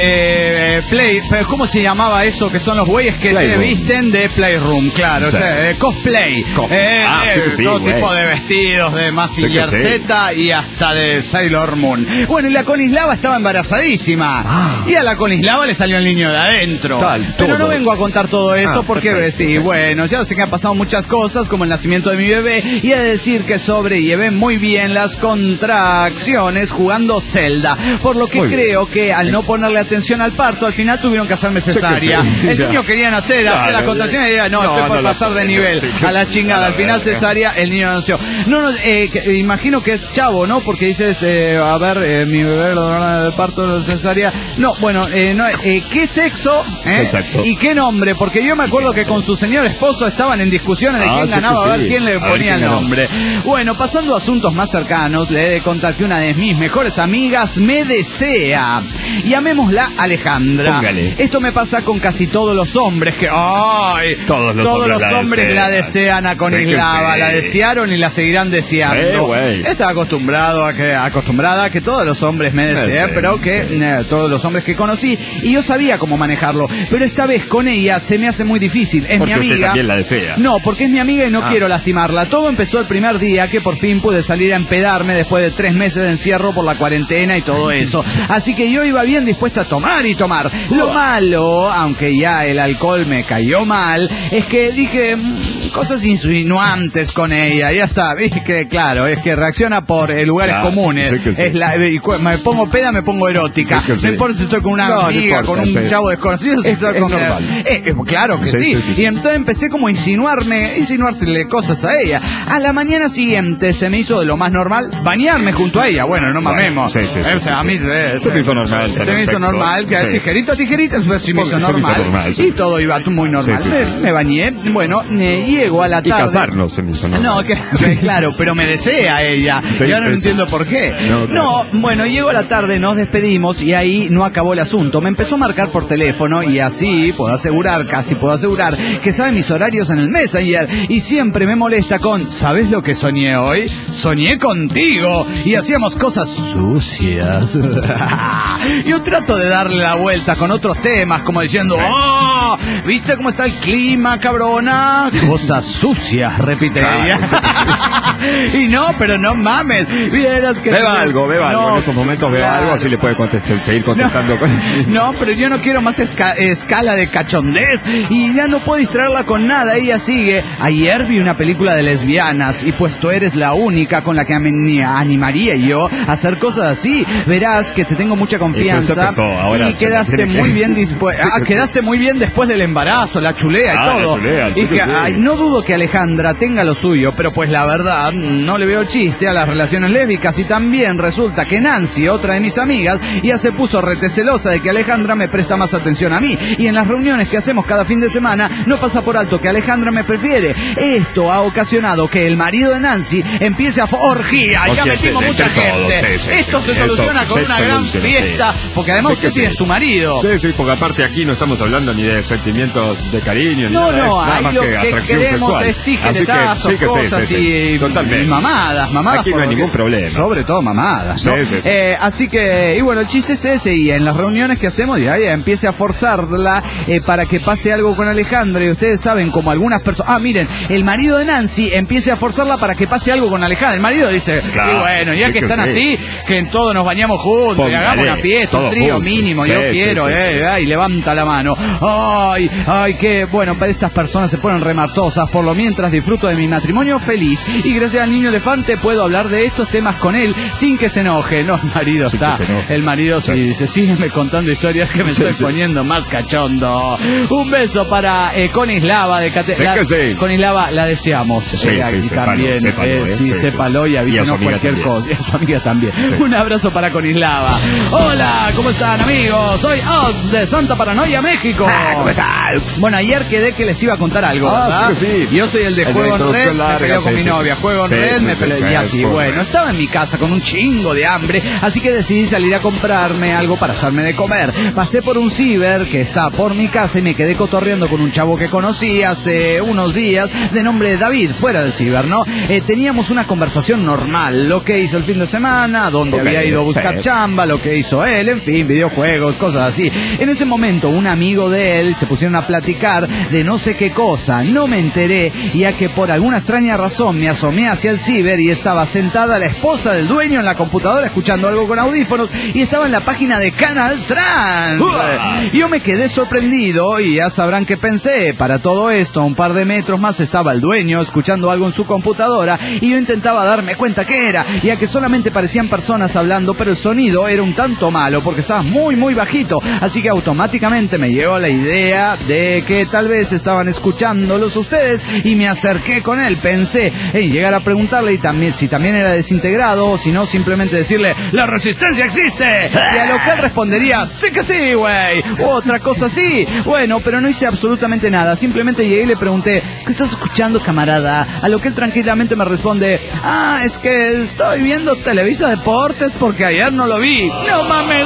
de Play. Pero ¿cómo se llamaba eso? Que son los güeyes que Playroom. Se visten de Playroom, claro. Sí. O sea, cosplay. Sí, todo tipo de vestidos, de Mazinger Z y hasta de Sailor Moon. Bueno, y la Conislava estaba embarazadísima. Y a la Conislava le salió el niño de adentro. Pero no vengo a contar todo eso porque, perfecto, bueno, ya sé que han pasado muchas cosas, como el nacimiento de mi bebé, y he de decir que sobrellevé muy bien las contracciones jugando Zelda, por lo que creo que al no ponerle atención al parto, al final tuvieron que hacerme cesárea. El niño quería nacer, hacer las contracciones y diga, estoy por pasar de nivel, a la chingada. Al final cesárea, el niño nació. Imagino que es chavo, ¿no? Porque dices, mi bebé lo donaron del parto, cesárea. No, bueno, ¿qué sexo? ¿Qué sexo? ¿Y qué nombre? Porque yo me acuerdo que con su señor esposo estaban en discusiones de quién ganaba, a ver quién le ponía el nombre. Bueno, pasando a asuntos más cercanos, le he de contar que una de mis mejores amigas me desea. Llamémosla Alejandra. Póngale. Esto me pasa con casi todos los hombres que... ¡ay! Todos los hombres la desean a Conislava. La desearon y la seguirán deseando. Estaba acostumbrada a que todos los hombres me deseen, pero que todos los hombres que conocí, y yo sabía cómo manejarlo. Pero esta vez con ella se me hace muy difícil. Es mi amiga. Usted también la desea. No, porque es mi amiga y no quiero lastimarla. Todo empezó el primer día que por fin pude salir a empedarme después de 3 meses de encierro por la cuarentena y todo eso. Así que yo iba bien dispuesta a tomar y tomar. Lo malo, aunque ya el alcohol me cayó mal, es que dije cosas insinuantes con ella. Ya sabes que, claro, es que reacciona por lugares comunes. Me pongo peda, me pongo erótica. No importa si estoy con una amiga, con un chavo desconocido. Es normal. Claro que sí. Y entonces empecé como a insinuársele cosas a ella. A la mañana siguiente se me hizo de lo más normal bañarme junto a ella. Bueno, no mamemos. O sea, a mí se me hizo normal. Se me hizo normal, que tijerita, pues se me hizo normal. Y todo iba muy normal. Me bañé, bueno, y llego a la tarde... Y casarnos se me hizo, ¿no? No, claro, pero me desea ella. Sí, y ahora no sí, entiendo por qué. No, bueno, llego a la tarde, nos despedimos y ahí no acabó el asunto. Me empezó a marcar por teléfono y así casi puedo asegurar que sabe mis horarios en el Messenger y siempre me molesta con ¿sabes lo que soñé hoy? Soñé contigo y hacíamos cosas sucias. Yo trato de darle la vuelta con otros temas como diciendo ¡oh! ¿Viste cómo está el clima, cabrona? Cosas sucias, repite ella. Y no, pero no mames. Vieras que... Beba algo. En esos momentos beba algo, así le puede seguir contestando. No, pero yo no quiero más escala de cachondez y ya no puedo distraerla con nada. Ella sigue. Ayer vi una película de lesbianas y pues tú eres la única con la que me animaría yo a hacer cosas así. Verás que te tengo mucha confianza y quedaste muy bien quedaste muy bien después del embarazo, la chulea y todo. Y que no dudo que Alejandra tenga lo suyo, pero pues la verdad no le veo chiste a las relaciones lésbicas y también resulta que Nancy, otra de mis amigas, ya se puso retecelosa de que Alejandra me presta más atención a mí y en las reuniones que hacemos cada fin de semana no pasa por alto que Alejandra me prefiere. Esto ha ocasionado que el marido de Nancy empiece a orgía. Ya metimos mucha gente. Esto se soluciona con una gran fiesta, porque además usted tiene su marido. Sí, porque aparte aquí no estamos hablando ni de sentimientos de cariño, ni nada ahí más lo que que atracción queremos sexual. es tijeretazos, cosas y mamadas. Aquí no hay ningún problema. Sobre todo mamadas, ¿no? Sí. Así que, y bueno, el chiste es ese, y en las reuniones que hacemos, ya empiece a forzarla para que pase algo con Alejandra, y ustedes saben como algunas personas, miren, el marido de Nancy empiece a forzarla para que pase algo con Alejandra. El marido dice, y bueno, ya que están así, que todos nos bañamos juntos, y hagamos una fiesta, un trío mínimo, yo quiero, y levanta la mano. Ay, que bueno, para estas personas se ponen rematosas, por lo mientras disfruto de mi matrimonio feliz, y gracias al niño elefante puedo hablar de estos temas con él sin que se enoje. No, el marido sí dice, sígueme contando historias que me estoy poniendo más cachondo. Un beso para Conislava de Conislava, la deseamos. También, sépalo y avísenos cualquier cosa. Y a su amiga también. Un abrazo para Conislava. Hola, ¿cómo están, amigos? Soy Ox de Santa Paranoia, México. ¿Cómo estás? Bueno, ayer quedé que les iba a contar algo, ¿verdad? Sí. Yo soy el de Juego en Red, me peleo con mi novia. Juego en Red, me peleo y así. Bueno, estaba en mi casa con un chingo de hambre, así que decidí salir a comprarme algo para hacerme de comer. Pasé por un ciber que está por mi casa y me quedé cotorreando con un chavo que conocí hace unos días, de nombre David, fuera del ciber, ¿no? Teníamos una conversación normal, lo que hizo el fin de semana, dónde había ido a buscar chamba, lo que hizo él, en fin, videojuegos, cosas así. En ese momento, un amigo de él se pusieron a platicar de no sé qué cosa, no me enteré, ya que por alguna extraña razón me asomé hacia el ciber y estaba sentada la esposa del dueño en la computadora escuchando algo con audífonos y estaba en la página de Canal Trans. Yo me quedé sorprendido y ya sabrán qué pensé. Para todo esto, a un par de metros más estaba el dueño escuchando algo en su computadora y yo intentaba darme cuenta qué era, ya que solamente parecían personas hablando, pero el sonido era un tanto malo porque estaba muy muy bajito, así que automáticamente me llegó la idea de que tal vez estaban escuchándolos ustedes y me acerqué con él. Pensé en llegar a preguntarle si también era desintegrado o si no simplemente decirle ¡la resistencia existe! Y a lo que él respondería ¡sí que sí, güey! Otra cosa así. Bueno, pero no hice absolutamente nada, simplemente llegué y le pregunté ¿qué estás escuchando, camarada? A lo que él tranquilamente me responde es que estoy viendo Televisa Deportes porque ayer no lo vi. ¡No mames,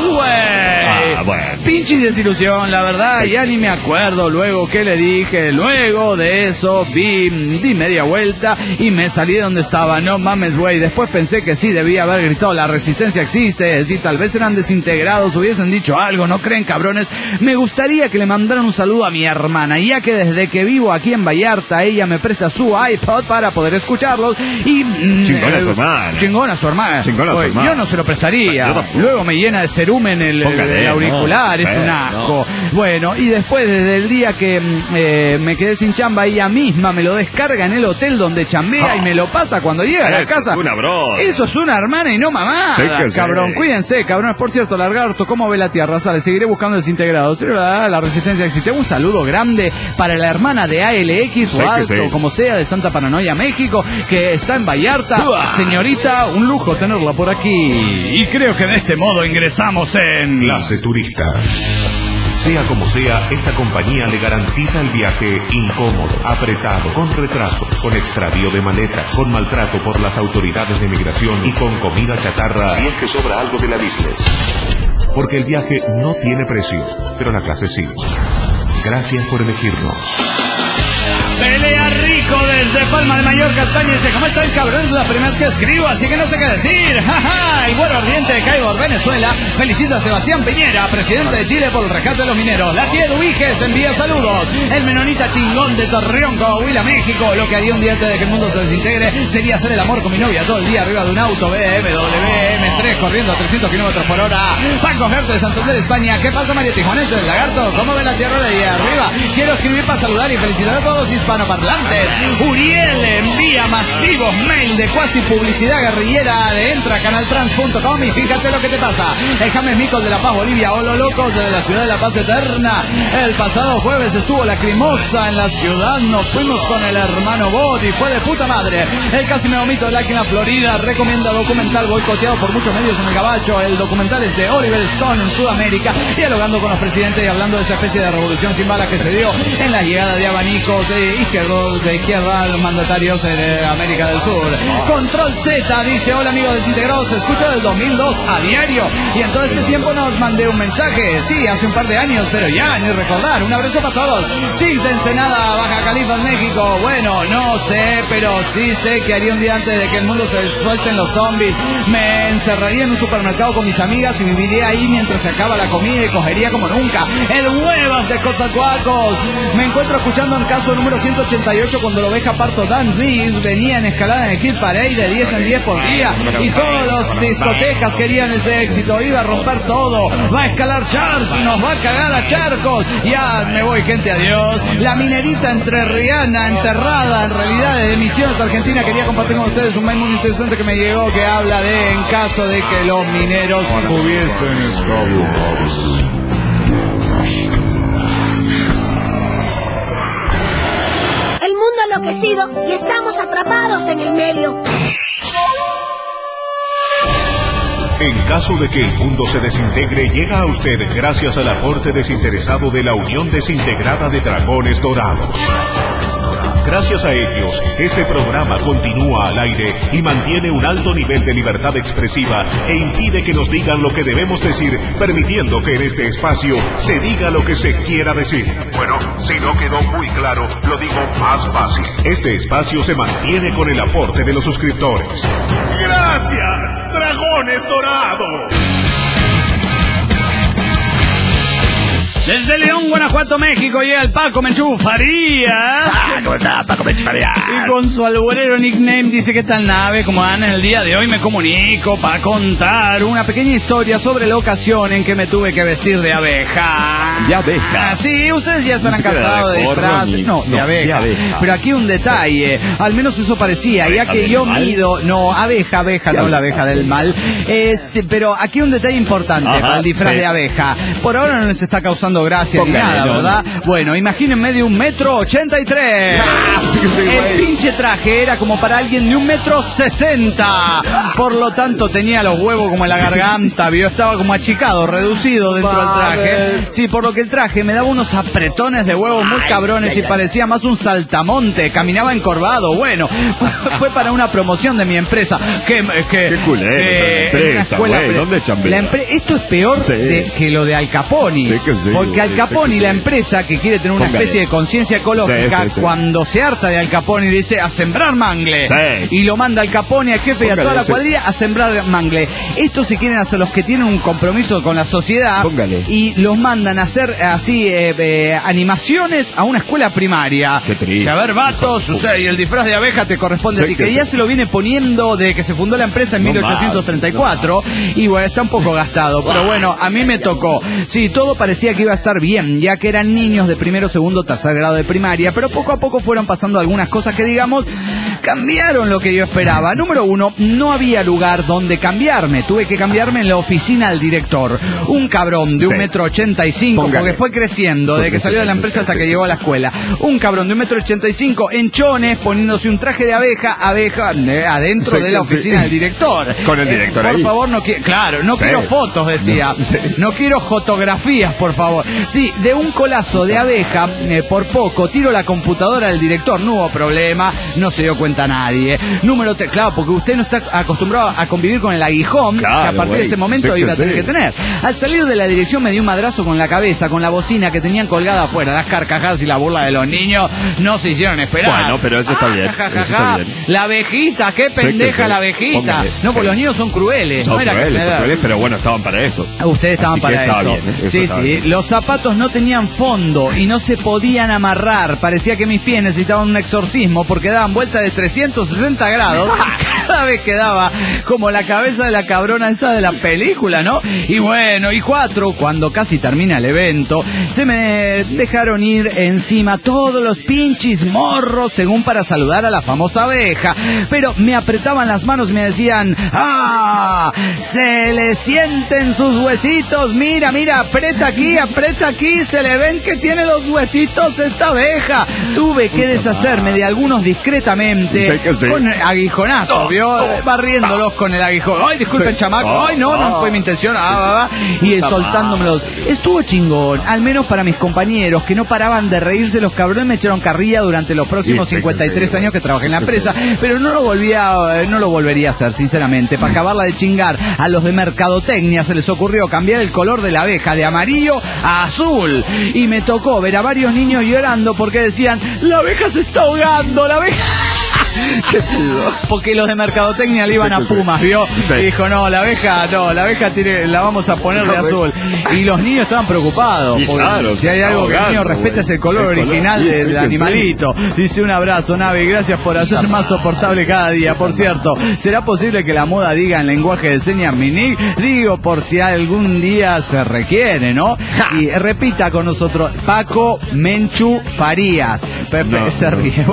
güey! Bueno. Pinche desilusión, la verdad, ya ni me acuerdo luego qué le dije. Luego de eso di media vuelta y me salí de donde estaba. No mames, güey. Después pensé que sí debía haber gritado la resistencia existe. Si tal vez eran desintegrados, hubiesen dicho algo, ¿no creen, cabrones? Me gustaría que le mandaran un saludo a mi hermana, ya que desde que vivo aquí en Vallarta, ella me presta su iPod para poder escucharlos y... chingona su hermana. Chingona su hermana. Yo no se lo prestaría. Luego me llena de cerumen el auricular, es un asco. Bueno, y después desde el día que me quedé sin chamba, ella misma me lo descarga en el hotel donde chambea y me lo pasa cuando llega a la casa. Es una broma. Eso es una hermana y no mamá. Cabrón, cuídense, cabrones. Por cierto, Largarto, ¿cómo ve la tierra? Sale, seguiré buscando desintegrados. La resistencia existe. Un saludo grande para la hermana de ALX o ALS o como sea de Santa Paranoia, México, que está en Vallarta. Señorita, un lujo tenerla por aquí. Y creo que de este modo ingresamos en Clase Turista. Sea como sea, esta compañía le garantiza el viaje incómodo, apretado, con retrasos, con extravío de maleta, con maltrato por las autoridades de migración y con comida chatarra si es que sobra algo de la business. Porque el viaje no tiene precio, pero la clase sí. Gracias por elegirnos. Pelea Rico desde Palma de Mallorca, España. Dice, ¿cómo está el cabrón? Es la primera vez que escribo, así que no sé qué decir. ¡Ja! Y bueno, ardiente de Caibor, Venezuela. Felicita a Sebastián Piñera, presidente de Chile, por el rescate de los mineros. La tía Eduviges envía saludos. El menonita chingón de Torreón, Coahuila, México. Lo que haría un día antes de que el mundo se desintegre sería hacer el amor con mi novia todo el día arriba de un auto BMW M3 corriendo a 300 kilómetros por hora. Paco Gerte de Santander, España. ¿Qué pasa, María Tijuanense del Lagarto? ¿Cómo ve la tierra de ahí arriba? Quiero escribir para saludar y felicitar a todos los hispanoparlantes. Uriel envía masivos mail de cuasi publicidad guerrillera de entracanaltrans.com y fíjate lo que te pasa. El James Micos de La Paz, Bolivia. Hola locos de la ciudad de La Paz Eterna. El pasado jueves estuvo lacrimosa en la ciudad. Nos fuimos con el hermano Bot y fue de puta madre. El casi me vomito de Laquina, Florida. Recomienda documental boicoteado por muchos medios en el gabacho. El documental es de Oliver Stone en Sudamérica, dialogando con los presidentes y hablando de esa especie de revolución sin balas que se dio en la llegada de abanicos de izquierda a los mandatarios de América del Sur. Control Z dice, hola amigos desintegrados, se escucha del 2002 a diario y en todo este tiempo nos mandé un mensaje, sí, hace un par de años, pero ya ni recordar. Un abrazo para todos. Sí, de Ensenada, Baja California, México. Bueno, no sé, pero sí sé que haría un día antes de que el mundo se suelten los zombies. Me encerraría en un supermercado con mis amigas y viviría ahí mientras se acaba la comida y cogería como nunca el huevas de Coatzacoalcos. Me encuentro escuchando en caso número 188 cuando lo oveja parto Dan Reeves venía en escalada en el Hit Parade de 10 en 10 por día y todas las discotecas querían ese éxito. Iba a romper todo, va a escalar Charles y nos va a cagar a charcos. Ya me voy, gente, adiós. La minerita entrerriana enterrada en realidad de Misiones, Argentina. Quería compartir con ustedes un mail muy interesante que me llegó que habla de en caso de que los mineros hubiesen estado. Enloquecido y estamos atrapados en el medio. En caso de que el mundo se desintegre, llega a usted gracias al aporte desinteresado de la Unión Desintegrada de Dragones Dorados. Gracias a ellos, este programa continúa al aire y mantiene un alto nivel de libertad expresiva e impide que nos digan lo que debemos decir, permitiendo que en este espacio se diga lo que se quiera decir. Bueno, si no quedó muy claro, lo digo más fácil. Este espacio se mantiene con el aporte de los suscriptores. ¡Gracias, Dragones Dorados! Desde León, Guanajuato, México, llega el Paco Menchú Farías. ¿Cómo está, Paco Menchú Farías? Y con su alburero nickname dice, ¿qué tal, nave? Como van en el día de hoy, me comunico para contar una pequeña historia sobre la ocasión en que me tuve que vestir de abeja. ¿De abeja? Ah, sí, ustedes ya estarán cansados de disfraces. No, de abeja. Pero aquí un detalle, al menos eso parecía, ya que yo mido, no, abeja, no la abeja del mal. Pero aquí un detalle importante para el disfraz de abeja. Por ahora no les está causando gracia ni nada, ¿verdad? Bueno, imagínense de 1,83 m. El pinche traje era como para alguien de 1,60 m. Por lo tanto tenía los huevos como en la garganta, vio, estaba como achicado, reducido dentro del traje. Sí, por lo que el traje me daba unos apretones de huevos muy cabrones y parecía más un saltamonte, caminaba encorvado. Bueno, fue para una promoción de mi empresa. Qué culero, empresa, güey, ¿dónde chambean? Esto es peor que lo de Al Capone. Sí que sí. Porque Al Capone y la empresa que quiere tener una especie de conciencia ecológica, cuando se harta de Al Capone y dice a sembrar mangle, y lo manda Al Capone, al jefe y a toda la cuadrilla a sembrar mangle. Esto se quieren hacer los que tienen un compromiso con la sociedad y los mandan a hacer así animaciones a una escuela primaria. Qué triste. A ver, vatos, y el disfraz de abeja te corresponde a ti, que ya se lo viene poniendo desde que se fundó la empresa en 1834 y bueno, está un poco gastado, pero bueno, a mí me tocó. Sí, todo parecía que iba a estar bien, ya que eran niños de primero, segundo, tercer grado de primaria, pero poco a poco fueron pasando algunas cosas que digamos cambiaron lo que yo esperaba. Número 1, no había lugar donde cambiarme. Tuve que cambiarme en la oficina del director. Un cabrón de 1,85 m, porque fue creciendo desde que salió de la empresa hasta que llegó a la escuela. Un cabrón de 1,85 m en chones, poniéndose un traje de abeja adentro de la oficina del director. Con el director por ahí. Favor, no quiero fotos, decía. No quiero fotografías, por favor. Sí, de un colazo de abeja, por poco, tiro la computadora del director. No hubo problema, no se dio cuenta nadie. Número 3, claro, porque usted no está acostumbrado a convivir con el aguijón, que a partir de ese momento iba a tener que tener. Al salir de la dirección me dio un madrazo con la cabeza, con la bocina que tenían colgada afuera. Las carcajadas y la burla de los niños no se hicieron esperar. Bueno, pero eso está bien. Eso está bien. La abejita, qué pendeja la abejita. Póngale. No, pues los niños son crueles. Son crueles, pero bueno, estaban para eso. Ustedes estaban para eso. Bien, sí. Bien. Los zapatos no tenían fondo y no se podían amarrar. Parecía que mis pies necesitaban un exorcismo porque daban vueltas de 360 grados. Cada vez quedaba como la cabeza de la cabrona esa de la película, ¿no? Y bueno, y 4, cuando casi termina el evento, se me dejaron ir encima todos los pinches morros, según para saludar a la famosa abeja. Pero me apretaban las manos y me decían, ¡ah! Se le sienten sus huesitos, mira, aprieta aquí, se le ven que tiene los huesitos esta abeja. Tuve que deshacerme de algunos discretamente, con aguijonazo, ¿vio? Barriéndolos con el aguijón. Ay, disculpen, chamaco, ay, no fue mi intención, y soltándomelos. Estuvo chingón, al menos para mis compañeros, que no paraban de reírse. Los cabrones me echaron carrilla durante los próximos 53 años que trabajé en la empresa, pero no lo volvería a hacer, sinceramente. Para acabarla de chingar, a los de mercadotecnia se les ocurrió cambiar el color de la abeja de amarillo a azul, y me tocó ver a varios niños llorando porque decían, la abeja se está ahogando, la abeja. Qué chido. Porque los de mercadotecnia le iban a Pumas, ¿vio? Y dijo, la abeja la vamos a poner de azul. Y los niños estaban preocupados. Claro, si hay algo que el niño respeta es el color original del animalito. Dice, un abrazo, Navi, gracias por hacer más soportable cada día. Por cierto, ¿será posible que la moda diga en lenguaje de señas mini? Digo, por si algún día se requiere, ¿no? Y repita con nosotros, Paco Menchu Farías. Pepe se ríe.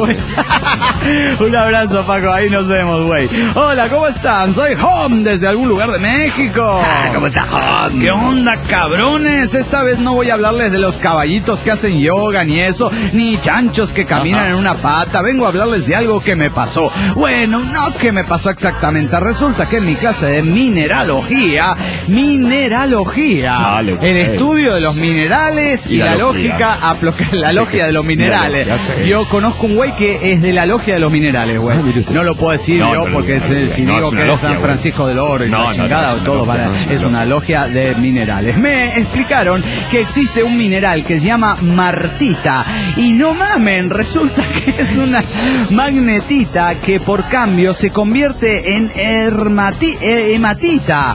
Un abrazo, Paco, ahí nos vemos, güey. Hola, ¿cómo están? Soy Hom, desde algún lugar de México. ¿Cómo está, Hom? ¿Qué onda, cabrones? Esta vez no voy a hablarles de los caballitos que hacen yoga, ni eso, ni chanchos que caminan en una pata. Vengo a hablarles de algo que me pasó. Bueno, no que me pasó exactamente. Resulta que en mi clase de mineralogía, el estudio de los minerales y la lógica, la logia de los minerales. Yo conozco un güey que es de la logia de los minerales, güey. No lo puedo decir yo porque si digo que es San Francisco del Oro y la chingada, es una logia de minerales. Me explicaron que existe un mineral que se llama martita, y no mamen, resulta que es una magnetita que por cambio se convierte en hematita.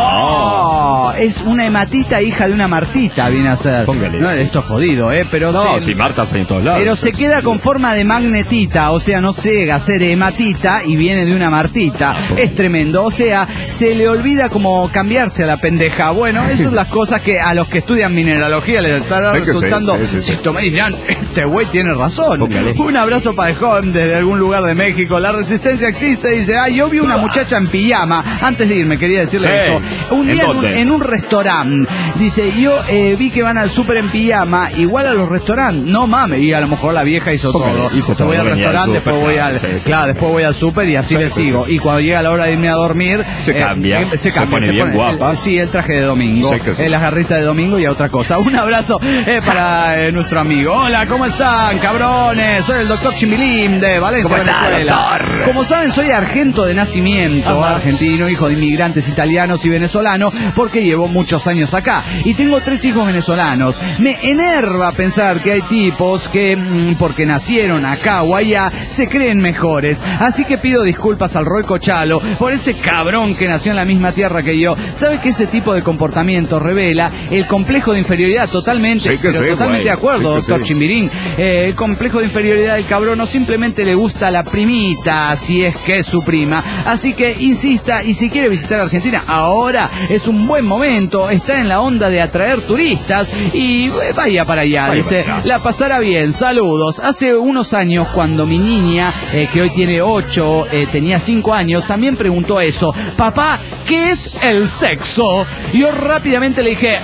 Es una hematita hija de una martita, viene a ser. No, esto es jodido, pero si Martas hay en todos lados. Pero se queda con forma de magnetita, o sea, no llega a ser hematita y viene de una martita. Es tremendo, o sea, se le olvida como cambiarse a la pendeja. Bueno, esas son las cosas que a los que estudian mineralogía les estará resultando. Si me dirán, este güey tiene razón. Un abrazo para el joven desde algún lugar de México. La resistencia existe, dice, yo vi una muchacha en pijama. Antes de irme quería decirle esto. Un día en un restaurante, dice, yo vi que van al súper en pijama, igual a los restaurantes. No mames, y a lo mejor la vieja hizo todo. Voy al restaurante, después voy después voy al súper y así le sigo. Y cuando llega la hora de irme a dormir, se cambia, se pone bien guapa. El traje de domingo, las garritas de domingo y a otra cosa. Un abrazo para nuestro amigo. Hola, ¿cómo están, cabrones? Soy el doctor Chimbilín de Valencia, Venezuela. Como saben, soy argento de nacimiento, argentino, hijo de inmigrantes italianos y venezolanos, porque llevo muchos años acá. Y tengo 3 hijos venezolanos. Me enerva pensar que hay tipos que, porque nacieron acá o allá, se creen mejores. Así que pido disculpas al Roy Cochalo por ese cabrón que nació en la misma tierra que yo. ¿Sabe que ese tipo de comportamiento revela el complejo de inferioridad? Totalmente, totalmente de acuerdo, doctor Chimbirín. El complejo de inferioridad del cabrón no simplemente le gusta a la primita, si es que es su prima. Así que insista, y si quiere visitar Argentina, ahora es un buen momento. Está en la onda de atraer turistas y vaya para allá. Dice, la pasará bien. Saludos. Hace unos años, cuando mi niña que hoy tiene 8, tenía 5 años, también preguntó eso. Papá, ¿qué es el sexo? Yo rápidamente le dije,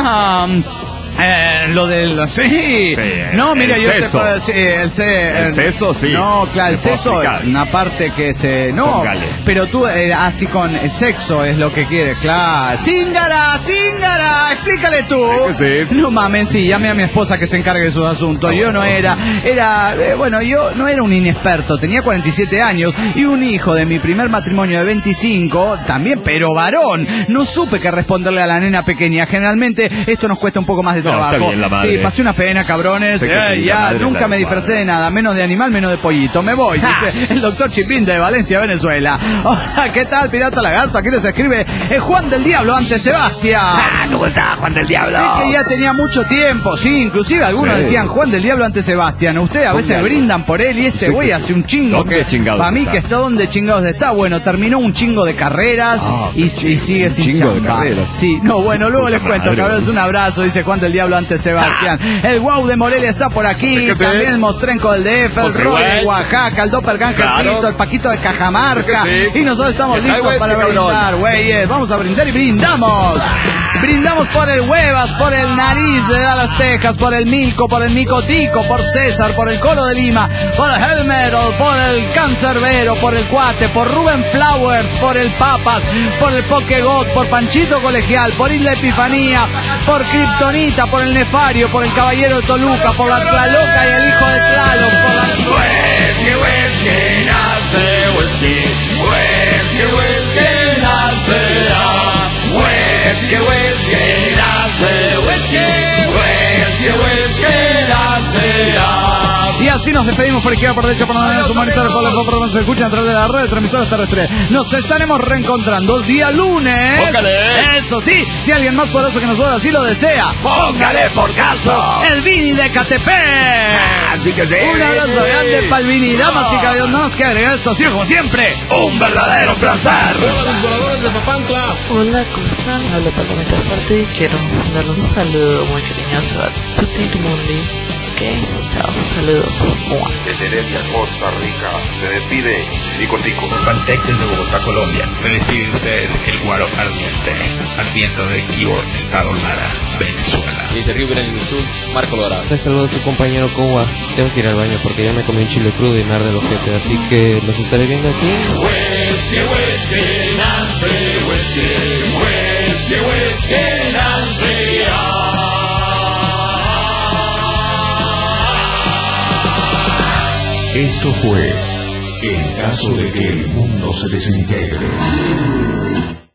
lo del... Sí. No, mira, yo seso. te puedo decir... El seso, sí. No, claro, el seso es explicar. una parte que se... No, Póngale. pero tú así con el sexo es lo que quieres, claro. ¡Zíngara! Explícale tú. Sí. No mames, sí, llame a mi esposa que se encargue de sus asuntos. Yo no era... Bueno, yo no era un inexperto, tenía 47 años y un hijo de mi primer matrimonio de 25, también, pero varón. No supe qué responderle a la nena pequeña. Generalmente esto nos cuesta un poco más de trabajo. Está bien, la madre. Sí, pasé una pena, cabrones. Ya nunca me disfracé de nada, menos de animal, menos de pollito. Me voy, dice el doctor Chipín de Valencia, Venezuela. Hola, ¿qué tal, Pirata Lagarto? Aquí les escribe Juan del Diablo ante Sebastián. ¿Cómo está, Juan del Diablo? Sí, que ya tenía mucho tiempo, sí, inclusive algunos decían Juan del Diablo ante Sebastián. Ustedes a veces brindan por él y este güey hace un chingo ¿Dónde que chingados para mí está? que está donde chingados está. Bueno, terminó un chingo de carreras y sigue sin chingo de chamba. carreras. Sí, no, bueno, luego les cuento, madre. cabrones, un abrazo, dice Juan del Diablo ante Sebastián. El Guau de Morelia está por aquí, Sí que sí. también el Mostrenco del DF, el José Roy de Güey. Oaxaca, el Doppelganger Claro. Frito, el Paquito de Cajamarca, Sí que sí. y nosotros estamos Ay, listos güey, para qué cabrón. brindar, güeyes. Vamos a brindar y brindamos. Brindamos por el Huevas, por el Nariz de Dallas, Texas, por el Milco, por el Micotico, por César, por el Colo de Lima, por el Helmero, por el Cancerbero, por el Cuate, por Rubén Flowers, por el Papas, por el Pokegot, por Panchito Colegial, por Isla Epifanía, por Kryptonita, por el Nefario, por el Caballero de Toluca, por la Tlaloca y el Hijo de Tlaloc, por la... Y así nos despedimos por izquierda, por derecha, por donde su monitor, por donde se escuchan a través de la red de transmisores terrestres. Nos estaremos reencontrando día lunes. Póngale. Eso sí, si alguien más poderoso que nosotros así lo desea. Póngale por caso. El Vini de Catepec. Así que sí. Un abrazo grande para el Vini. Damas y caballeros, no nos queda agregar esto, así como siempre. Un verdadero placer. Hola, ¿cómo están? Hablo Palomita Fuerte y quiero darles un saludo muy cariñoso a tutti tu mundi. Ok, chao, saludos. Desde Heredia, Costa Rica, se despide Tico Tico. Pantec desde Bogotá, Colombia. Se despide de ustedes el Guaro ardiente de Quibor, Estado Lara, Venezuela. Desde Río Grande del Sur, Marco Lorado. Les saludo a su compañero Kowa. Tengo que ir al baño porque ya me comí un chile crudo y me arde el ojete, así que los estaré viendo aquí. Esto fue En caso de que el mundo se desintegre.